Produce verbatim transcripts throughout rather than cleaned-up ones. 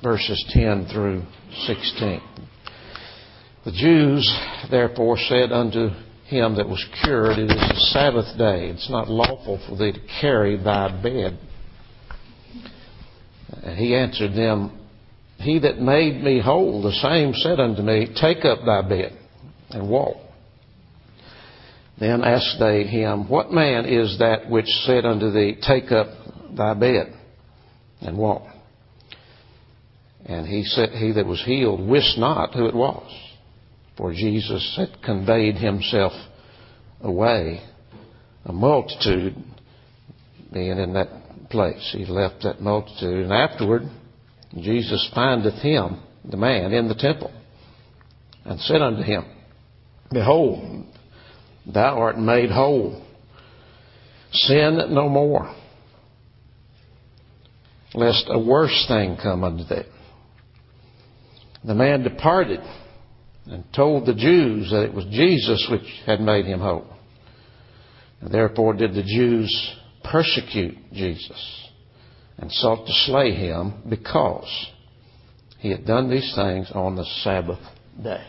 verses ten through sixteen. The Jews therefore said unto him that was cured, It is the Sabbath day. It's not lawful for thee to carry thy bed. And he answered them, He that made me whole, the same said unto me, Take up thy bed and walk. Then asked they him, What man is that which said unto thee, Take up thy bed and walk? And he said, He that was healed wist not who it was, for Jesus had conveyed himself away, a multitude being in that place. He left that multitude, and afterward Jesus findeth him, the man, in the temple, and said unto him, Behold, thou art made whole. Sin no more, lest a worse thing come unto thee. The man departed and told the Jews that it was Jesus which had made him whole. And therefore did the Jews persecute Jesus and sought to slay him because he had done these things on the Sabbath day.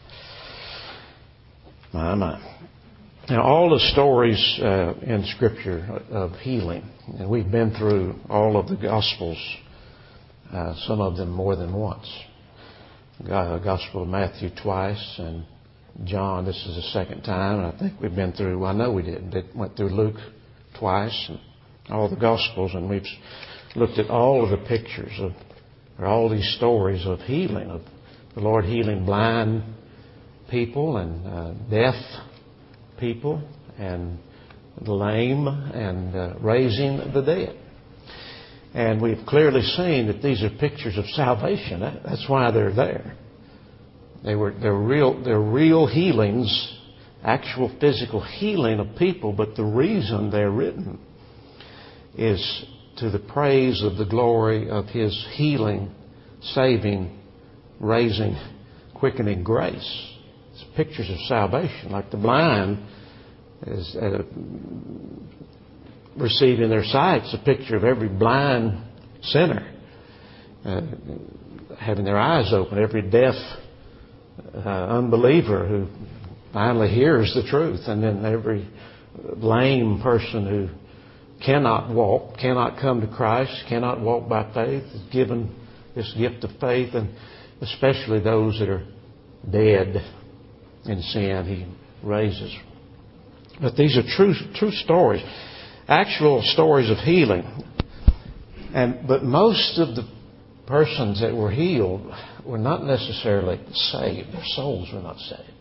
My, my. Now, all the stories uh, in Scripture of healing, and we've been through all of the Gospels, uh, some of them more than once. The Gospel of Matthew twice, and John, this is the second time, and I think we've been through, well, I know we did, we went through Luke twice, and all the Gospels, and we've looked at all of the pictures of, or all these stories of healing, of the Lord healing blind people and uh, deaf people and the lame and uh, raising the dead. And we've clearly seen that these are pictures of salvation. That's why they're there. They were they're real they're real healings, actual physical healing of people, but the reason they're written is to the praise of the glory of His healing, saving, raising, quickening grace. It's pictures of salvation, like the blind is uh, receiving their sight. It's a picture of every blind sinner uh, having their eyes open, every deaf uh, unbeliever who finally hears the truth, and then every lame person who cannot walk, cannot come to Christ, cannot walk by faith, is given this gift of faith, and especially those that are dead in sin, He raises. But these are true true stories. Actual stories of healing. And but most of the persons that were healed were not necessarily saved. Their souls were not saved.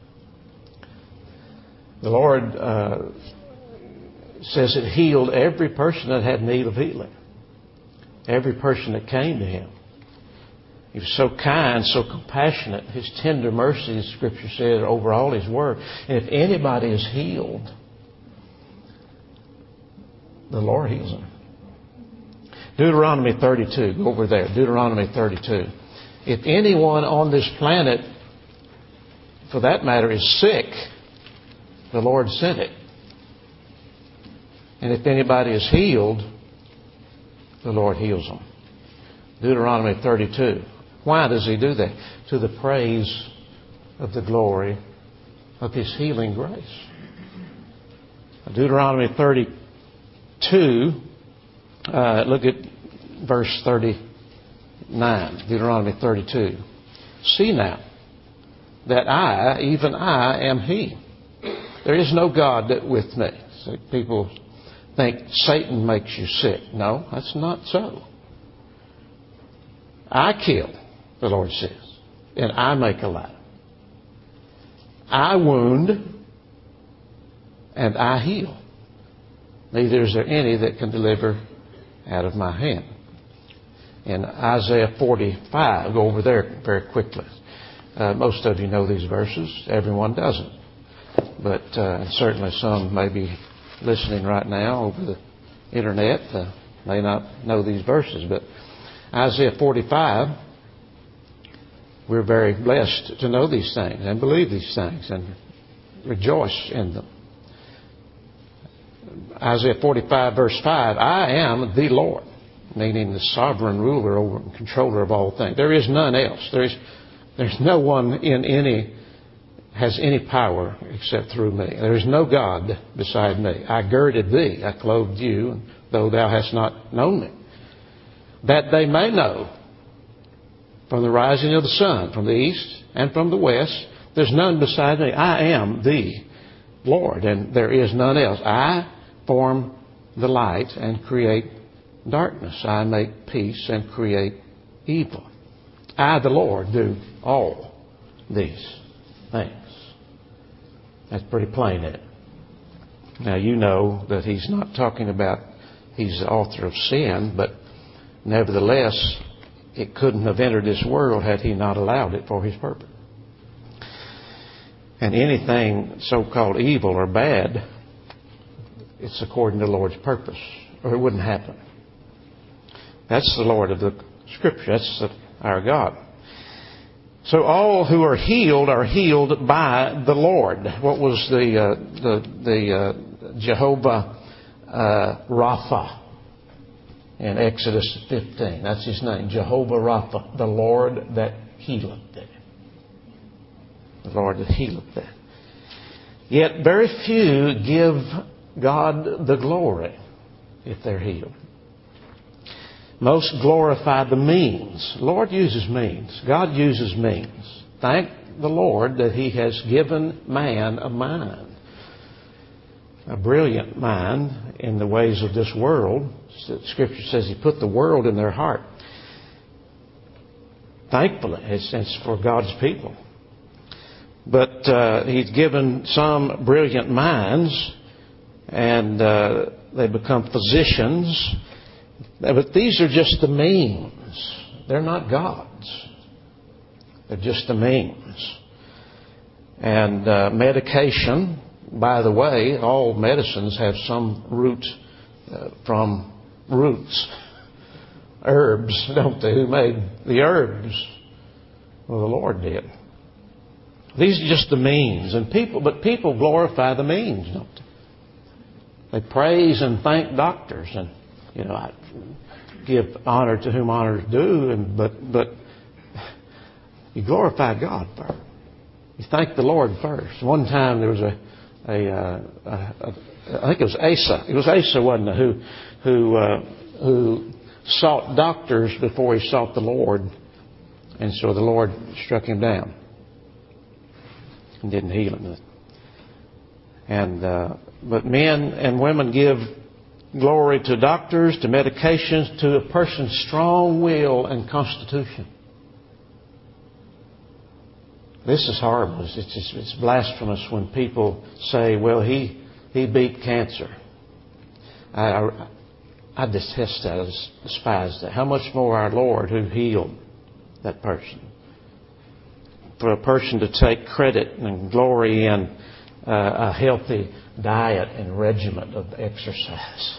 The Lord uh, says it healed every person that had need of healing. Every person that came to Him. He was so kind, so compassionate. His tender mercies, Scripture says, over all His word. And if anybody is healed, the Lord heals them. Deuteronomy thirty-two. Go over there. Deuteronomy thirty-two. If anyone on this planet, for that matter, is sick, the Lord sent it. And if anybody is healed, the Lord heals them. Deuteronomy thirty-two. Why does He do that? To the praise of the glory of His healing grace. Deuteronomy thirty-two, uh, look at verse thirty-nine. Deuteronomy thirty-two. See now that I, even I, am He. There is no God that with me. So people think Satan makes you sick. No, that's not so. I kill, the Lord says, and I make alive. I wound, and I heal. Neither is there any that can deliver out of my hand. In Isaiah forty-five, go over there very quickly. Uh, most of you know these verses. Everyone doesn't. But uh, certainly some may be listening right now over the internet. Uh, may not know these verses, but Isaiah forty-five, we're very blessed to know these things and believe these things and rejoice in them. Isaiah forty-five verse five, I am the Lord. meaning the sovereign ruler over and controller of all things. There is none else. There is, there's no one in any, has any power except through me. There is no God beside me. I girded thee, I clothed you, though thou hast not known me. That they may know from the rising of the sun, from the east and from the west, there's none beside me. I am the Lord, and there is none else. I form the light and create darkness. I make peace and create evil. I, the Lord, do all these things. That's pretty plain, isn't it? Now, you know that he's not talking about he's the author of sin, but nevertheless, it couldn't have entered this world had he not allowed it for his purpose. And anything so-called evil or bad, it's according to the Lord's purpose, or it wouldn't happen. That's the Lord of the Scripture. That's the, our God. So all who are healed are healed by the Lord. What was the uh, the, the uh, Jehovah uh, Rapha in Exodus fifteen? That's his name, Jehovah Rapha, the Lord that healeth thee. The Lord that healeth thee. Yet very few give God the glory if they're healed. Most glorify the means. The Lord uses means. God uses means. Thank the Lord that He has given man a mind. A brilliant mind in the ways of this world. Scripture says He put the world in their heart. Thankfully, it's, it's for God's people. But uh, He's given some brilliant minds, and uh, they become physicians. But these are just the means. They're not gods. They're just the means. And uh, medication, by the way, all medicines have some root uh, from roots. Herbs, don't they? Who made the herbs? Well, the Lord did. These are just the means. And people, but people glorify the means, don't they? They praise and thank doctors, and you know, I give honor to whom honor is due, and but but you glorify God first. You thank the Lord first. One time there was a a, uh, a, a I think it was Asa. It was Asa, wasn't it? Who who uh, who sought doctors before he sought the Lord, and so the Lord struck him down and didn't heal him. And uh, but men and women give glory to doctors, to medications, to a person's strong will and constitution. This is horrible. It's, it's, it's blasphemous when people say, well, he he beat cancer. I, I, I detest that. I despise that. How much more our Lord who healed that person. For a person to take credit and glory in uh, a healthy diet and regimen of exercise.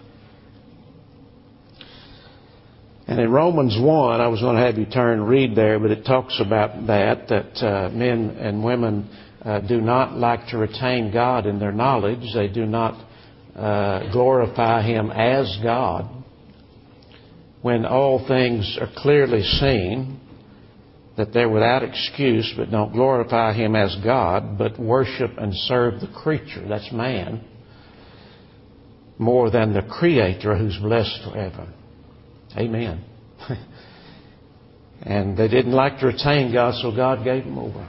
And in Romans one, I was going to have you turn and read there, but it talks about that, that uh, men and women uh, do not like to retain God in their knowledge. They do not uh, glorify Him as God. When all things are clearly seen, that they're without excuse, but don't glorify Him as God, but worship and serve the creature, that's man, more than the Creator who's blessed forever. Amen. And they didn't like to retain God, so God gave them over.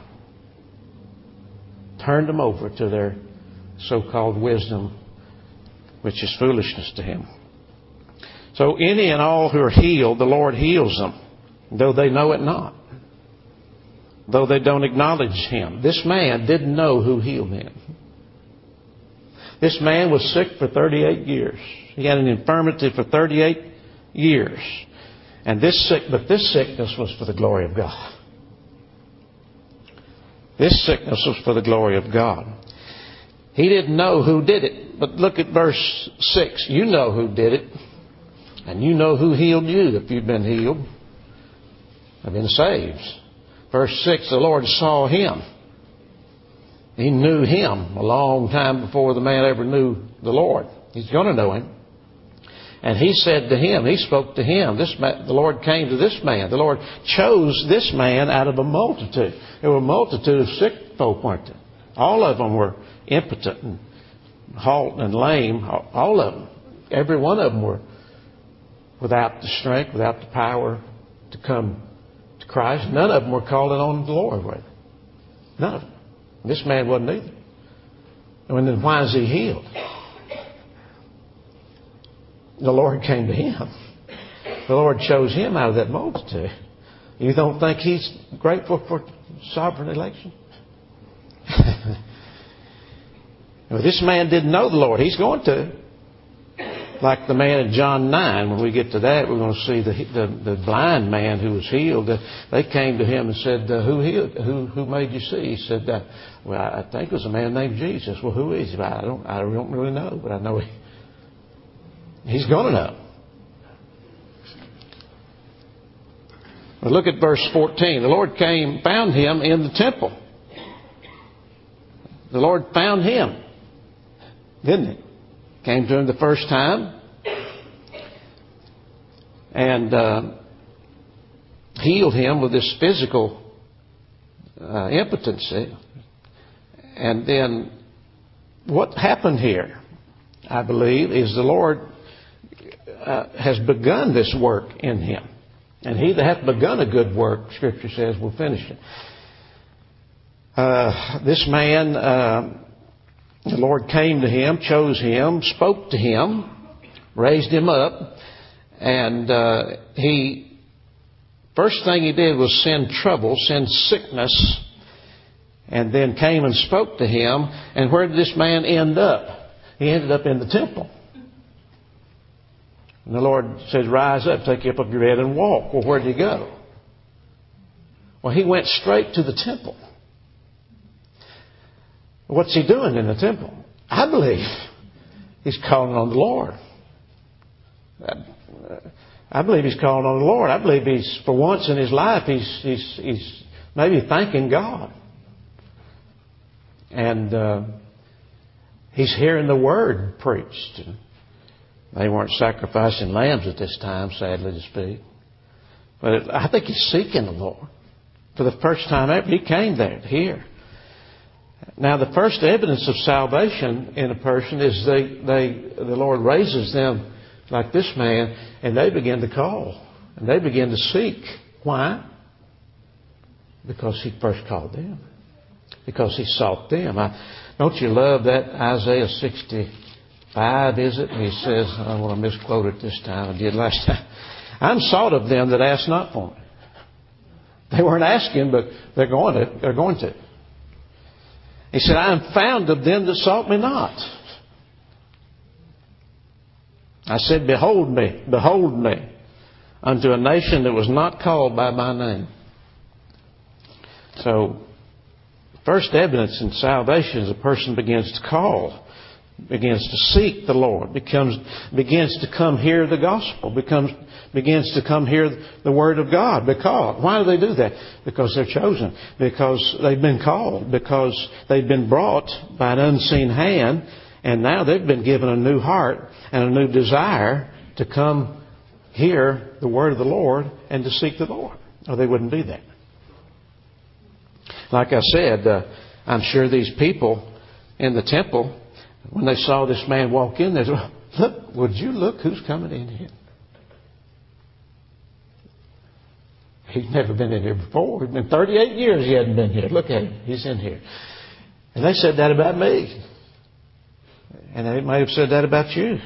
Turned them over to their so-called wisdom, which is foolishness to Him. So any and all who are healed, the Lord heals them, though they know it not. Though they don't acknowledge Him. This man didn't know who healed him. This man was sick for thirty-eight years. He had an infirmity for thirty-eight years. And this sick, but this sickness was for the glory of God. This sickness was for the glory of God. He didn't know who did it. But look at verse six. You know who did it. And you know who healed you if you've been healed. Have been saved. Verse six, the Lord saw him. He knew him a long time before the man ever knew the Lord. He's going to know him. And he said to him, he spoke to him, this man, the Lord came to this man. The Lord chose this man out of a multitude. There were a multitude of sick folk, weren't there? All of them were impotent and halt and lame. All of them. Every one of them were without the strength, without the power to come to Christ. None of them were calling on the Lord, were they? None of them. This man wasn't either. And then why is he healed? The Lord came to him. The Lord chose him out of that multitude. You don't think he's grateful for sovereign election? Well, this man didn't know the Lord. He's going to. Like the man in John nine, when we get to that, we're going to see the the, the blind man who was healed. They came to him and said, uh, "Who healed? Who who made you see?" He said, uh, "Well, I think it was a man named Jesus." Well, who is he? I don't I don't really know, but I know he, he's going to know. Well, look at verse fourteen. The Lord came, found him in the temple. The Lord found him, didn't he? Came to him the first time and uh, healed him with this physical uh, impotency. And then what happened here, I believe, is the Lord uh, has begun this work in him. And he that hath begun a good work, Scripture says, will finish it. Uh, this man... Uh, The Lord came to him, chose him, spoke to him, raised him up, and uh, he, first thing he did was send trouble, send sickness, and then came and spoke to him. And where did this man end up? He ended up in the temple. And the Lord said, "Rise up, take you up off your bed and walk." Well, where did he go? Well, he went straight to the temple. What's he doing in the temple? I believe he's calling on the Lord. I believe he's calling on the Lord. I believe he's, for once in his life, he's he's, he's maybe thanking God. And uh, he's hearing the Word preached. They weren't sacrificing lambs at this time, sadly to speak. But I think he's seeking the Lord. For the first time ever, he came there to hear. Now, the first evidence of salvation in a person is they, they, the Lord raises them like this man, and they begin to call, and they begin to seek. Why? Because he first called them. Because he sought them. I, don't you love that Isaiah sixty-five, is it? And he says, I don't want to misquote it this time, I did last time. I'm sought of them that ask not for me. They weren't asking, but they're going to. They're going to. He said, I am found of them that sought me not. I said, behold me, behold me, unto a nation that was not called by my name. So, first evidence in salvation is a person begins to call, begins to seek the Lord, becomes begins to come hear the gospel, becomes begins to come hear the Word of God. Because why do they do that? Because they're chosen, because they've been called, because they've been brought by an unseen hand, and now they've been given a new heart and a new desire to come hear the Word of the Lord and to seek the Lord, or they wouldn't be there. Like I said, uh, I'm sure these people in the temple, when they saw this man walk in, they said, look, would you look who's coming in here? He's never been in here before. It's been thirty-eight years he hadn't been here. Look at him. He's in here. And they said that about me. And they may have said that about you.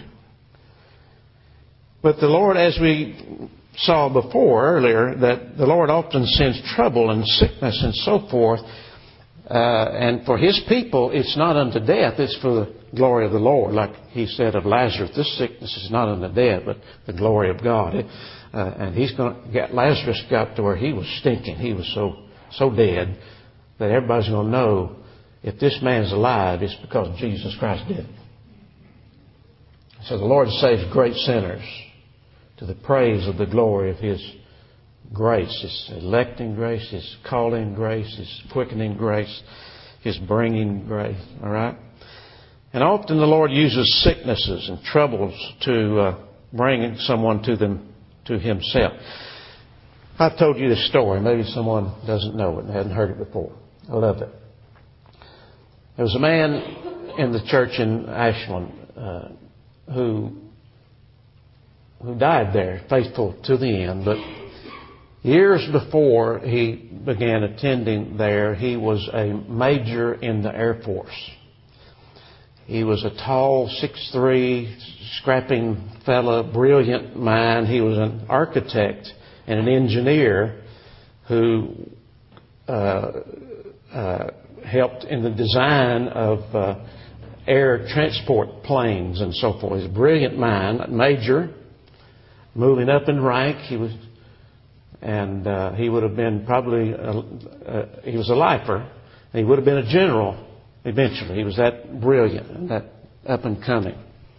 But the Lord, as we saw before earlier, that the Lord often sends trouble and sickness and so forth. Uh, and for His people, it's not unto death. It's for the glory of the Lord. Like He said of Lazarus, this sickness is not unto death, but the glory of God. It, uh, and He's going to get, Lazarus got to where he was stinking. He was so, so dead that everybody's going to know if this man's alive, it's because Jesus Christ did it. So the Lord saves great sinners to the praise of the glory of His grace, His electing grace, His calling grace, His quickening grace, His bringing grace. All right? And often the Lord uses sicknesses and troubles to uh, bringing someone to them to Himself. I've told you this story. Maybe someone doesn't know it and hadn't heard it before. I love it. There was a man in the church in Ashland uh, who who died there, faithful to the end. But years before he began attending there, he was a major in the Air Force. He was a tall, six foot three, scrapping fella, brilliant mind. He was an architect and an engineer who uh, uh, helped in the design of uh, air transport planes and so forth. He's a brilliant mind, major, moving up in rank. He was, and uh, he would have been probably, a, uh, he was a lifer. He would have been a general eventually. He was that brilliant and that up and coming.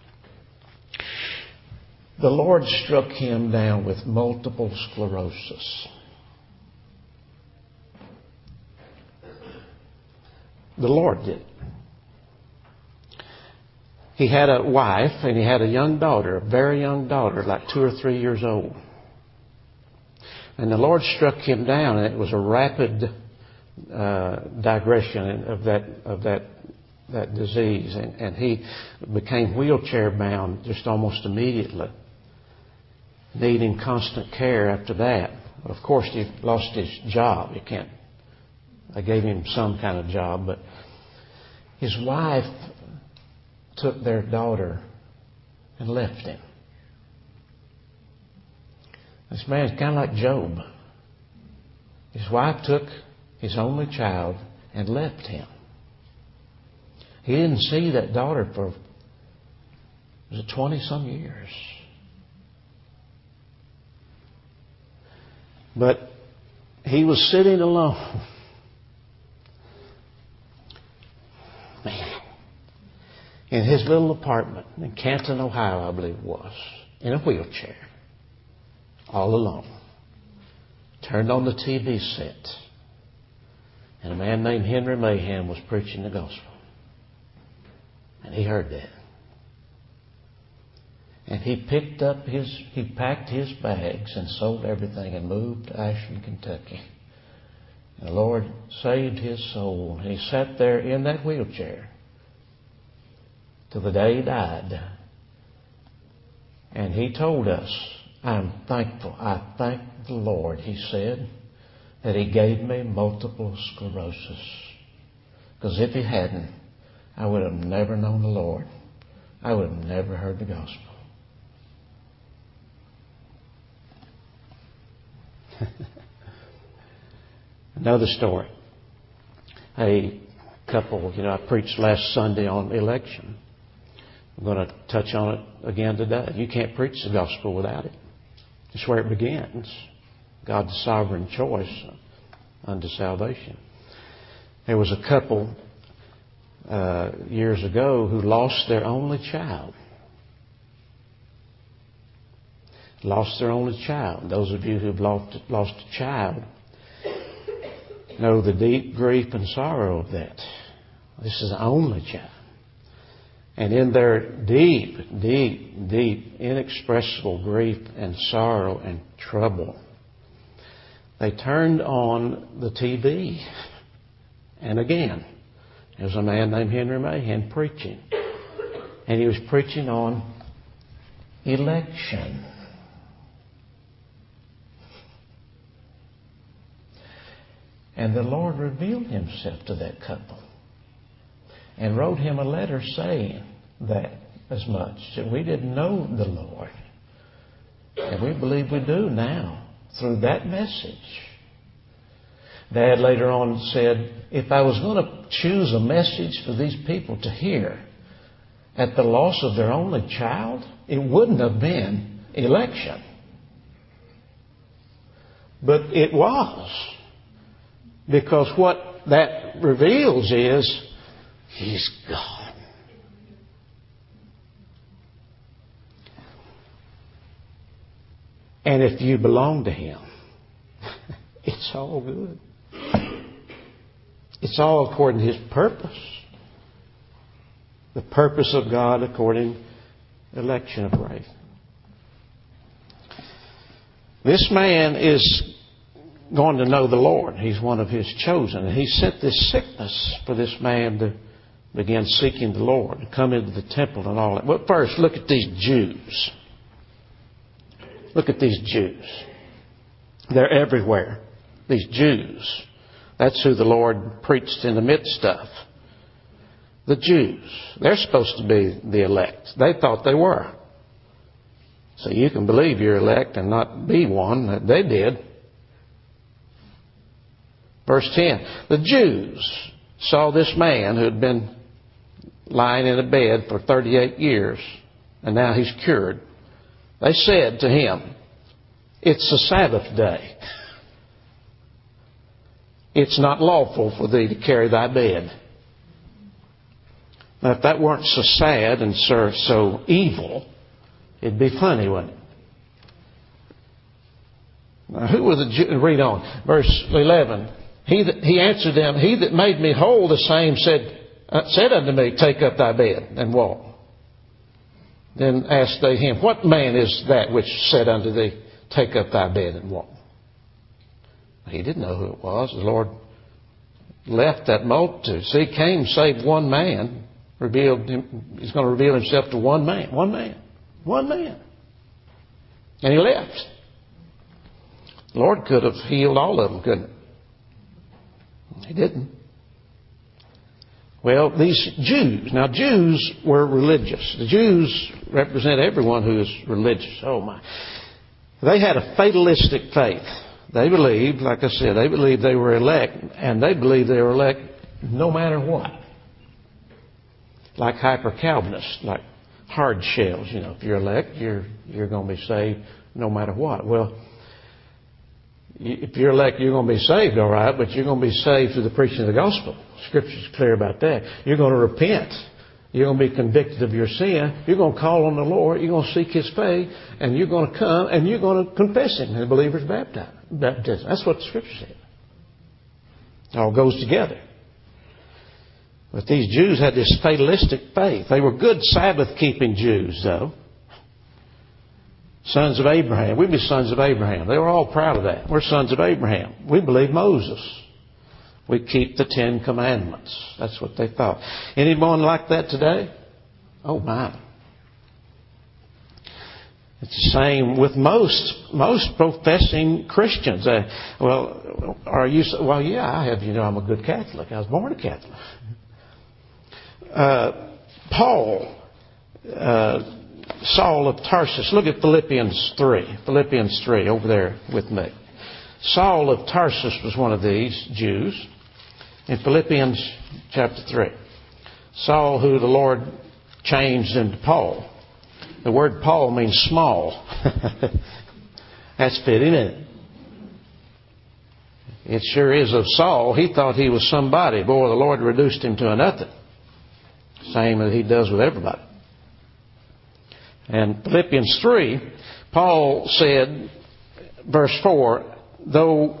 The Lord struck him down with multiple sclerosis. The Lord did. He had a wife and he had a young daughter, a very young daughter, like two or three years old. And the Lord struck him down, and it was a rapid uh, digression of that of that that disease, and, and he became wheelchair bound just almost immediately, needing constant care after that. Of course, he lost his job. He can't. I gave him some kind of job, but his wife took their daughter and left him. This man's kind of like Job. His wife took his only child and left him. He didn't see that daughter for, was it twenty some years? But he was sitting alone. Man. In his little apartment in Canton, Ohio, I believe it was, in a wheelchair, all alone. Turned on the T V set, and a man named Henry Mahan was preaching the gospel. And he heard that. And he picked up his, he packed his bags and sold everything and moved to Ashland, Kentucky. And the Lord saved his soul. And he sat there in that wheelchair till the day he died. And he told us, I'm thankful. I thank the Lord, he said, that He gave me multiple sclerosis. Because if He hadn't, I would have never known the Lord. I would have never heard the gospel. Another story. A couple, you know, I preached last Sunday on election. I'm going to touch on it again today. You can't preach the gospel without it. It's where it begins. God's sovereign choice unto salvation. There was a couple uh, years ago who lost their only child. Lost their only child. Those of you who've lost, lost a child know the deep grief and sorrow of that. This is the only child. And in their deep, deep, deep, inexpressible grief and sorrow and trouble, they turned on the T V. And again, there was a man named Henry Mahan preaching. And he was preaching on election. And the Lord revealed Himself to that couple and wrote him a letter saying that as much, that we didn't know the Lord. And we believe we do now through that message. Dad later on said, if I was going to choose a message for these people to hear at the loss of their only child, it wouldn't have been election. But it was. Because what that reveals is He's God. And if you belong to Him, it's all good. It's all according to His purpose. The purpose of God according to election of grace. This man is going to know the Lord. He's one of His chosen. And He sent this sickness for this man to begin seeking the Lord, to come into the temple and all that. But first, look at these Jews. Look at these Jews. They're everywhere. These Jews. That's who the Lord preached in the midst of. The Jews. They're supposed to be the elect. They thought they were. So you can believe you're elect and not be one. They did. Verse ten. The Jews saw this man who had been lying in a bed for thirty-eight years, and now he's cured. They said to him, "It's the Sabbath day. It's not lawful for thee to carry thy bed." Now, if that weren't so sad and so, so evil, it'd be funny, wouldn't it? Now, who were the Jews? Read on. Verse eleven. He, that, he answered them, "He that made me whole, the same said, uh, said unto me, Take up thy bed and walk." Then asked they him, "What man is that which said unto thee, Take up thy bed and walk?" He didn't know who it was. The Lord left that multitude. See, he came, saved one man, revealed him. He's going to reveal Himself to one man. One man. One man. And He left. The Lord could have healed all of them, couldn't He? He didn't. Well, these Jews. Now, Jews were religious. The Jews represent everyone who is religious. Oh, my. They had a fatalistic faith. They believed, like I said, they believed they were elect, and they believed they were elect no matter what. Like hyper-Calvinists, like hard shells. You know, if you're elect, you're you're going to be saved no matter what. Well, if you're elect, you're going to be saved, all right, but you're going to be saved through the preaching of the gospel. Scripture's clear about that. You're going to repent. You're going to be convicted of your sin. You're going to call on the Lord. You're going to seek His faith. And you're going to come and you're going to confess Him. And the believer's baptized. Baptism. That's what the Scripture said. It all goes together. But these Jews had this fatalistic faith. They were good Sabbath-keeping Jews, though. Sons of Abraham. We'd be sons of Abraham. They were all proud of that. We're sons of Abraham. We believe Moses. We keep the Ten Commandments. That's what they thought. Anyone like that today? Oh, my. It's the same with most most professing Christians. Uh, well, are you? Well, yeah, I have. You know, I'm a good Catholic. I was born a Catholic. Uh, Paul, uh, Saul of Tarsus. Look at Philippians three. Philippians three over there with me. Saul of Tarsus was one of these Jews. In Philippians chapter three. Saul, who the Lord changed into Paul. The word Paul means small. That's fitting, isn't it? It sure is of Saul. He thought he was somebody. Boy, the Lord reduced him to a nothing. Same as He does with everybody. And Philippians three, Paul said, verse four, though...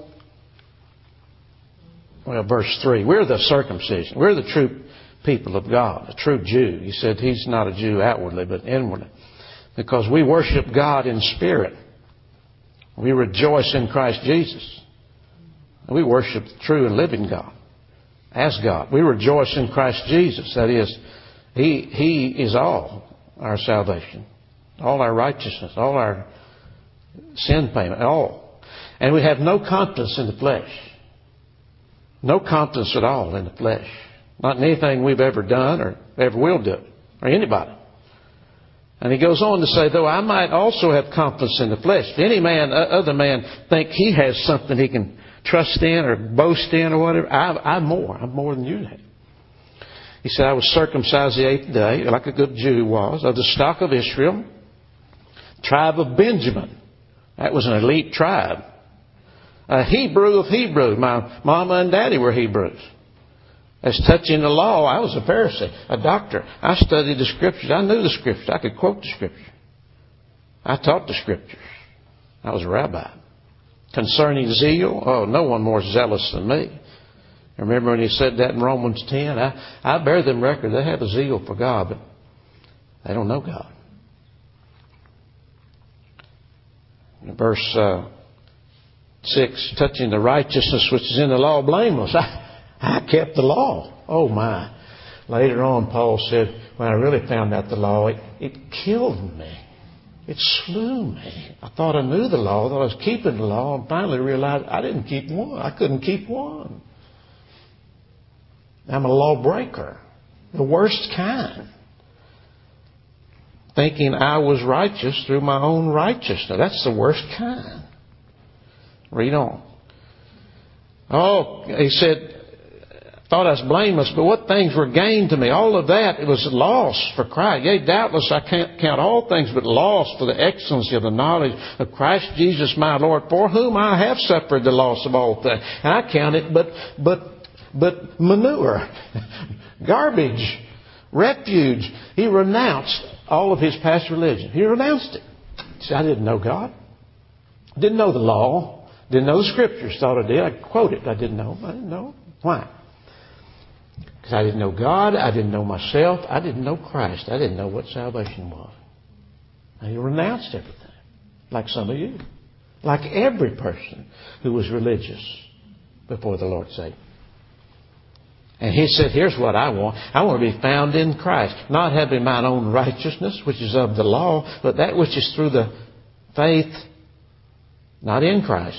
Well, verse three, we're the circumcision. We're the true people of God, a true Jew. He said he's not a Jew outwardly, but inwardly. Because we worship God in spirit. We rejoice in Christ Jesus. And we worship the true and living God as God. We rejoice in Christ Jesus. That is, He, He is all our salvation, all our righteousness, all our sin payment, all. And we have no confidence in the flesh. No confidence at all in the flesh. Not in anything we've ever done or ever will do, or anybody. And he goes on to say, though I might also have confidence in the flesh. If any man, other man, think he has something he can trust in or boast in or whatever, I, I'm more. I'm more than you have. He said, I was circumcised the eighth day, like a good Jew was, of the stock of Israel, tribe of Benjamin. That was an elite tribe. A Hebrew of Hebrews. My mama and daddy were Hebrews. As touching the law, I was a Pharisee, a doctor. I studied the Scriptures. I knew the Scriptures. I could quote the Scriptures. I taught the Scriptures. I was a rabbi. Concerning zeal, oh, no one more zealous than me. Remember when He said that in Romans ten? I, I bear them record. They have a zeal for God, but they don't know God. Verse uh, six, touching the righteousness which is in the law, blameless. I, I kept the law. Oh my. Later on, Paul said, when I really found out the law, it, it killed me. It slew me. I thought I knew the law, I thought I was keeping the law, and finally realized I didn't keep one. I couldn't keep one. I'm a lawbreaker. The worst kind. Thinking I was righteous through my own righteousness. That's the worst kind. Read on. Oh, he said, thought I was blameless, but what things were gained to me? All of that, it was loss for Christ. Yea, doubtless I can't count all things but loss for the excellency of the knowledge of Christ Jesus my Lord, for whom I have suffered the loss of all things. And I count it but, but, but manure, garbage, refuge. He renounced all of his past religion. He renounced it. He said, I didn't know God. Didn't know the law. Didn't know the Scriptures. Thought I did. I quoted. I didn't know. I didn't know. Why? Because I didn't know God. I didn't know myself. I didn't know Christ. I didn't know what salvation was. And he renounced everything. Like some of you. Like every person who was religious before the Lord saved. And he said, here's what I want. I want to be found in Christ. Not having mine own righteousness, which is of the law, but that which is through the faith, not in Christ.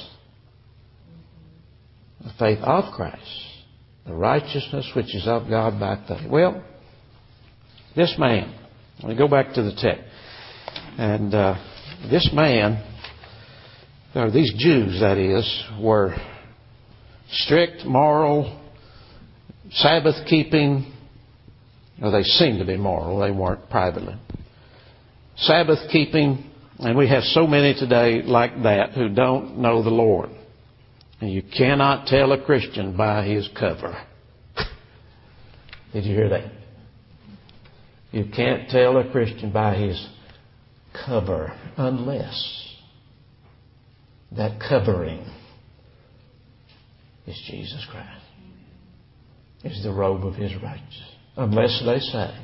The faith of Christ. The righteousness which is of God by faith. Well, this man, let me go back to the text. And uh, this man, or these Jews, that is, were strict, moral, Sabbath keeping. Well, they seemed to be moral. They weren't privately. Sabbath keeping. And we have so many today like that who don't know the Lord. And you cannot tell a Christian by his cover. Did you hear that? You can't tell a Christian by his cover unless that covering is Jesus Christ. Is the robe of his righteousness. Unless they say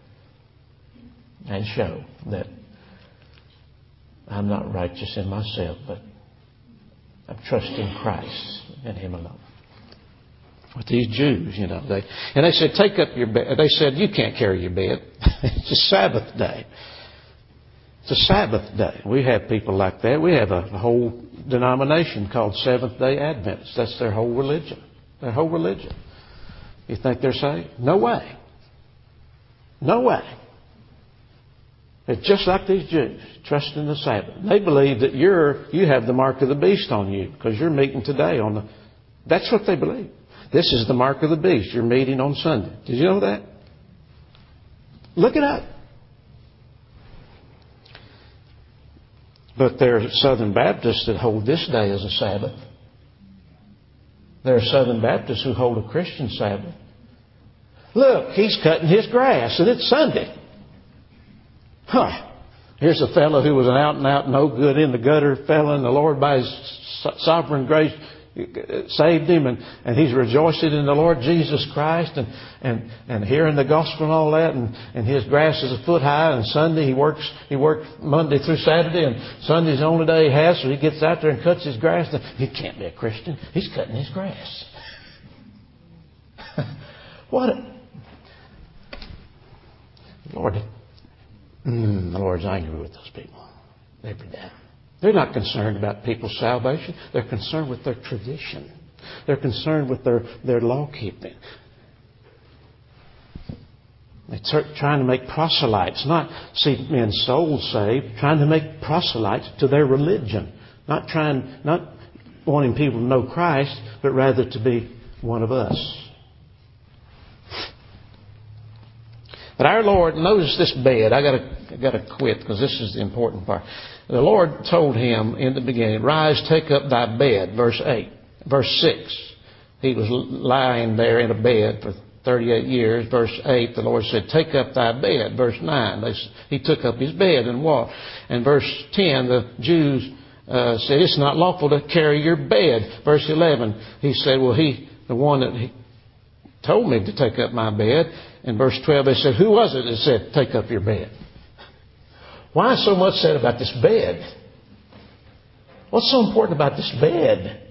and show that I'm not righteous in myself, but I'm trusting Christ and Him alone. With these Jews, you know, they and they said, take up your bed. They said, you can't carry your bed. It's a Sabbath day. It's a Sabbath day. We have people like that. We have a whole denomination called Seventh-day Adventists. That's their whole religion. Their whole religion. You think they're saved? No way. No way. It's just like these Jews, trusting in the Sabbath. They believe that you're you have the mark of the beast on you because you're meeting today on the. That's what they believe. This is the mark of the beast. You're meeting on Sunday. Did you know that? Look it up. But there are Southern Baptists that hold this day as a Sabbath. There are Southern Baptists who hold a Christian Sabbath. Look, he's cutting his grass and it's Sunday. Huh. Here's a fellow who was an out and out, no good, in the gutter fellow, and the Lord by His sovereign grace saved him, and, and he's rejoicing in the Lord Jesus Christ and, and, and hearing the gospel and all that, and, and his grass is a foot high, and Sunday he works he works Monday through Saturday, and Sunday's the only day he has, so he gets out there and cuts his grass. He can't be a Christian. He's cutting his grass. What a, Lord, mm, the Lord's angry with those people every day. They're not concerned about people's salvation. They're concerned with their tradition. They're concerned with their, their law keeping. They're trying to make proselytes, not see men's souls saved, trying to make proselytes to their religion. Not trying, not wanting people to know Christ, but rather to be one of us. But our Lord, notice this bed. I gotta, I gotta quit because this is the important part. The Lord told him in the beginning, rise, take up thy bed, verse eight. Verse six, he was lying there in a bed for thirty-eight years. Verse eight, the Lord said, take up thy bed. Verse nine, they, he took up his bed and walked. And verse ten, the Jews uh, said, it's not lawful to carry your bed. Verse eleven, he said, well, he, the one that he told me to take up my bed. In verse twelve, they said, who was it that said, take up your bed? Why so much said about this bed? What's so important about this bed?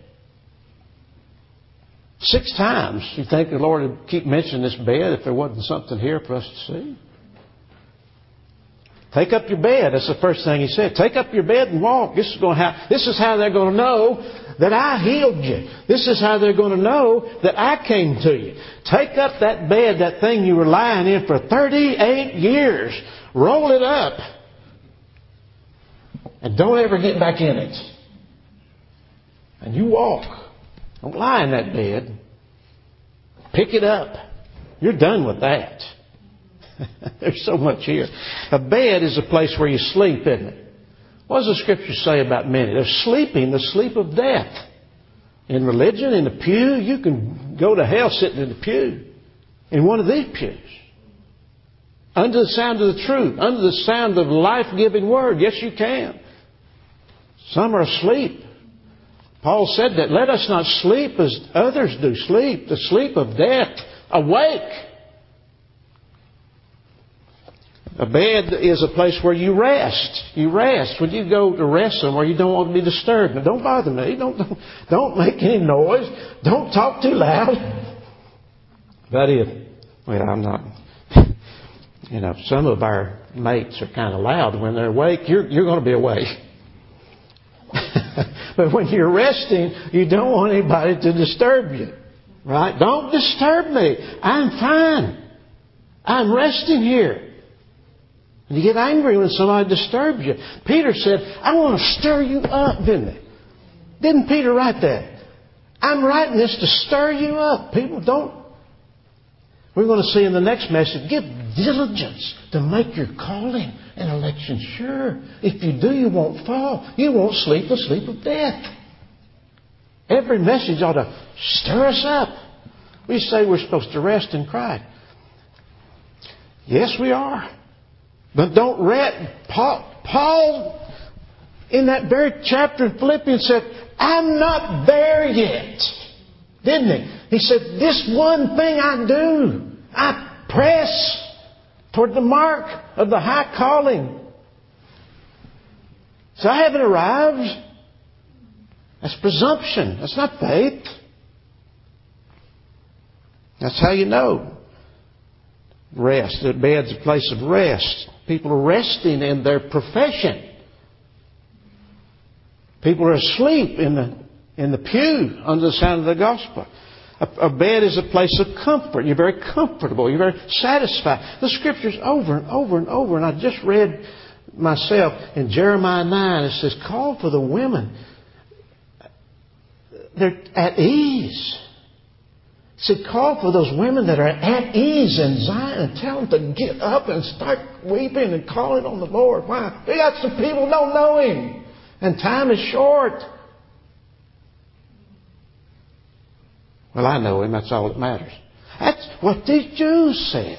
Six times. You think the Lord would keep mentioning this bed if there wasn't something here for us to see? Take up your bed. That's the first thing He said. Take up your bed and walk. This is going to have, this is how they're going to know that I healed you. This is how they're going to know that I came to you. Take up that bed, that thing you were lying in for thirty-eight years. Roll it up. And don't ever get back in it. And you walk. Don't lie in that bed. Pick it up. You're done with that. There's so much here. A bed is a place where you sleep, isn't it? What does the Scripture say about many? They're sleeping the sleep of death. In religion, in the pew, you can go to hell sitting in the pew. In one of these pews. Under the sound of the truth. Under the sound of the life-giving Word. Yes, you can. Some are asleep. Paul said that, let us not sleep as others do sleep. The sleep of death. Awake. A bed is a place where you rest. You rest. When you go to rest somewhere, you don't want to be disturbed. Now, don't bother me. Don't, don't, don't make any noise. Don't talk too loud. But if, well, I'm not, you know, some of our mates are kind of loud when they're awake. You're, you're going to be awake. But when you're resting, you don't want anybody to disturb you. Right? Don't disturb me. I'm fine. I'm resting here. And you get angry when somebody disturbs you. Peter said, I want to stir you up, didn't he? Didn't Peter write that? I'm writing this to stir you up. People don't. We're going to see in the next message, give diligence to make your calling and election sure. If you do, you won't fall. You won't sleep the sleep of death. Every message ought to stir us up. We say we're supposed to rest in Christ. Yes, we are. But don't rest. Paul, Paul, in that very chapter in Philippians said, I'm not there yet. Didn't he? He said, this one thing I do, I press toward the mark of the high calling. So I haven't arrived. That's presumption. That's not faith. That's how you know. Rest. The bed's a place of rest. People are resting in their profession. People are asleep in the in the pew under the sound of the gospel. A, a bed is a place of comfort. You're very comfortable. You're very satisfied. The Scriptures over and over and over. And I just read myself in Jeremiah nine. It says, call for the women. They're at ease. It said, call for those women that are at ease in Zion and tell them to get up and start weeping and calling on the Lord. Why? We got some people who don't know Him. And time is short. Well, I know Him. That's all that matters. That's what these Jews said.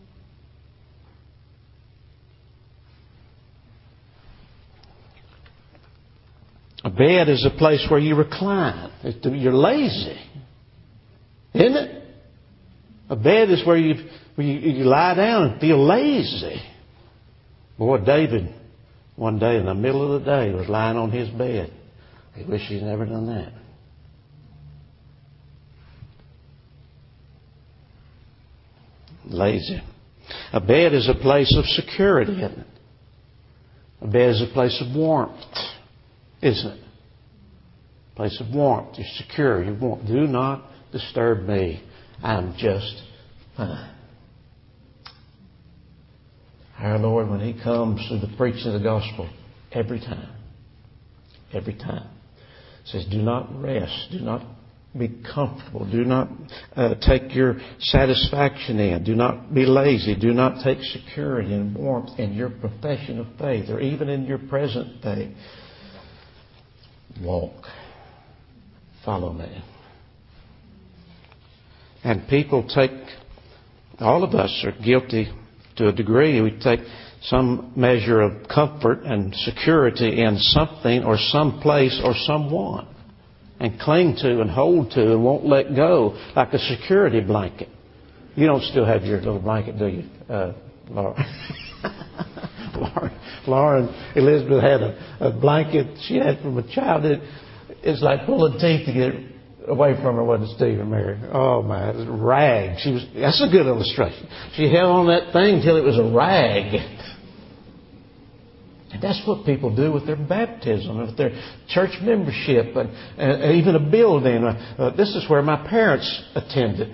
A bed is a place where you recline. You're lazy. Isn't it? A bed is where you, where you, you lie down and feel lazy. Boy, David, one day in the middle of the day, was lying on his bed. He wished he'd never done that. Lazy. A bed is a place of security, isn't it? A bed is a place of warmth, isn't it? A place of warmth. You're secure. You won't. Do not disturb me. I'm just fine. Our Lord, when He comes through the preaching of the gospel, every time, every time, says, do not rest. Do not be comfortable. Do not uh, take your satisfaction in. Do not be lazy. Do not take security and warmth in your profession of faith or even in your present faith. Walk. Follow me. And people take, all of us are guilty to a degree. We take some measure of comfort and security in something or some place or someone and cling to and hold to and won't let go like a security blanket. You don't still have your little blanket, do you, uh, Laura? Laura? Lauren Elizabeth had a, a blanket she had from a child. It, it's like pulling teeth to get away from her, wasn't it, Steve and Mary? Oh, my, it was a rag. She was, that's a good illustration. She held on that thing until it was a rag. And that's what people do with their baptism, with their church membership, and, and even a building. Uh, this is where my parents attended.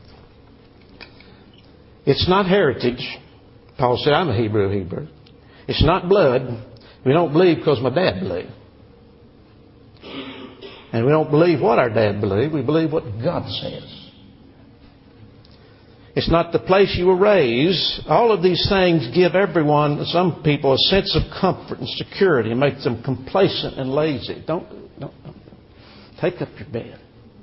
It's not heritage. Paul said, I'm a Hebrew of Hebrews. It's not blood. We don't believe because my dad believed. And we don't believe what our dad believed. We believe what God says. It's not the place you were raised. All of these things give everyone, some people, a sense of comfort and security and make them complacent and lazy. Don't, don't, don't. Take up your bed.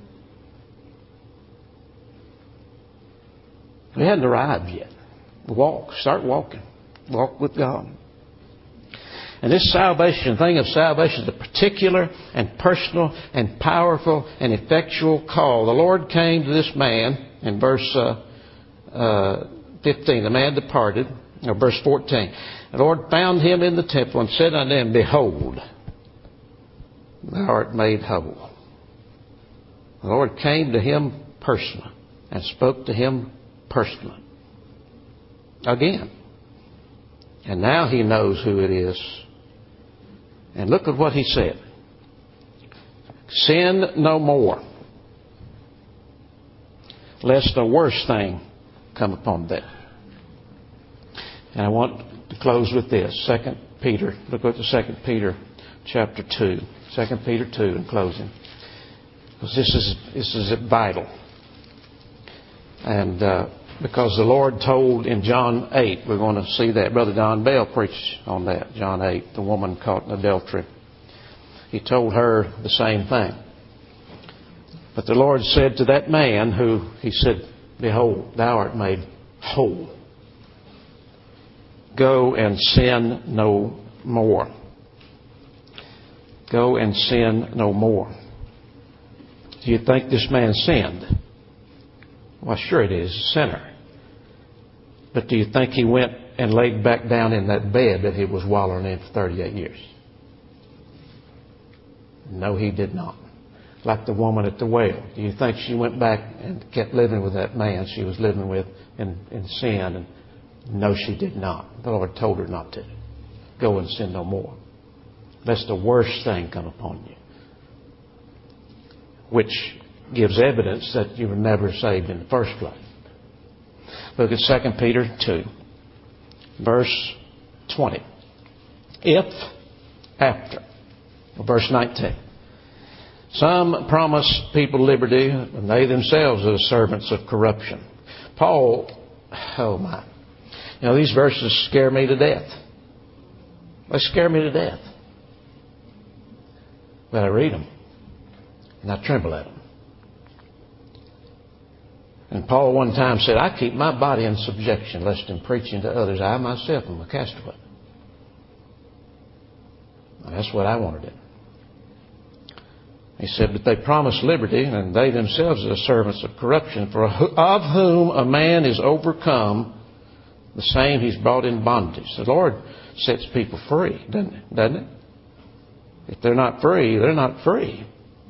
We hadn't arrived yet. Walk. Start walking. Walk with God. And this salvation, thing of salvation, is a particular and personal and powerful and effectual call. The Lord came to this man in verse uh, uh, fifteen. The man departed. Or verse fourteen. The Lord found him in the temple and said unto him, Behold, thou art made whole. The Lord came to him personally and spoke to him personally. Again. And now he knows who it is. And look at what he said. Sin no more, lest a worse thing come upon them. And I want to close with this. Second Peter. Look at the Second Peter chapter two. Second Peter two in closing. Because this is this is vital. And uh, because the Lord told in John eight, we're going to see that. Brother Don Bell preached on that. John eight, the woman caught in adultery. He told her the same thing. But the Lord said to that man who, he said, Behold, thou art made whole. Go and sin no more. Go and sin no more. Do you think this man sinned? Well, sure it is, a sinner. But do you think he went and laid back down in that bed that he was wallowing in for thirty-eight years? No, he did not. Like the woman at the well. Do you think she went back and kept living with that man she was living with in, in sin? And no, she did not. The Lord told her not to. Go and sin no more, lest the worst thing come upon you. Which gives evidence that you were never saved in the first place. Look at Second Peter two, verse twenty. If after, or verse nineteen. Some promise people liberty, and they themselves are the servants of corruption. Paul, oh my. You know, these verses scare me to death. They scare me to death. But I read them, and I tremble at them. And Paul one time said, I keep my body in subjection, lest in preaching to others, I myself am a castaway. And that's what I want to do. He said, but they promise liberty, and they themselves are the servants of corruption. For of whom a man is overcome, the same he's brought in bondage. The Lord sets people free, doesn't it? Doesn't it? If they're not free, they're not free.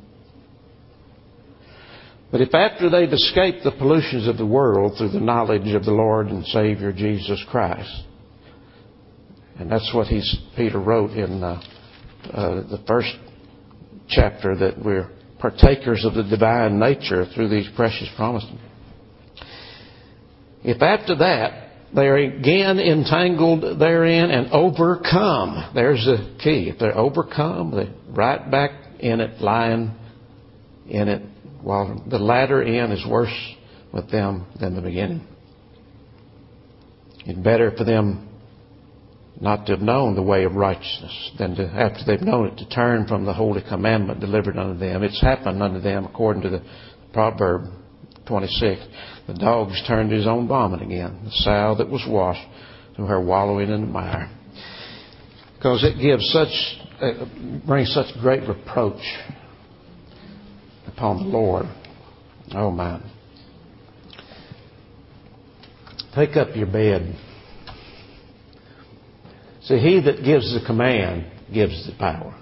But if after they've escaped the pollutions of the world through the knowledge of the Lord and Savior Jesus Christ, and that's what he's, Peter wrote in uh, uh, the first chapter, that we're partakers of the divine nature through these precious promises. If after that they are again entangled therein and overcome, there's the key. If they're overcome, they're right back in it, lying in it, while the latter end is worse with them than the beginning. It's better for them not to have known the way of righteousness than to, after they've known it, to turn from the holy commandment delivered unto them. It's happened unto them according to the proverb twenty-six. The dog's turned to his own vomit again. The sow that was washed to her wallowing in the mire. Because it gives such, it brings such great reproach upon the Lord. Oh my. Take up your bed. See, he that gives the command gives the power.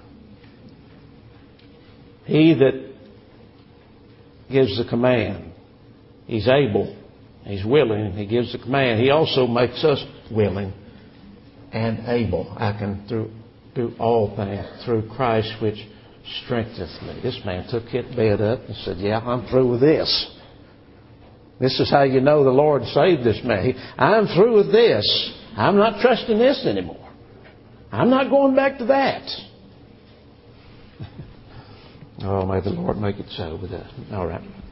He that gives the command, he's able, he's willing, he gives the command. He also makes us willing and able. I can through, do all things through Christ which strengtheneth me. This man took his bed up and said, yeah, I'm through with this. This is how you know the Lord saved this man. He, I'm through with this. I'm not trusting this anymore. I'm not going back to that. Oh, may the Lord make it so with us. All right.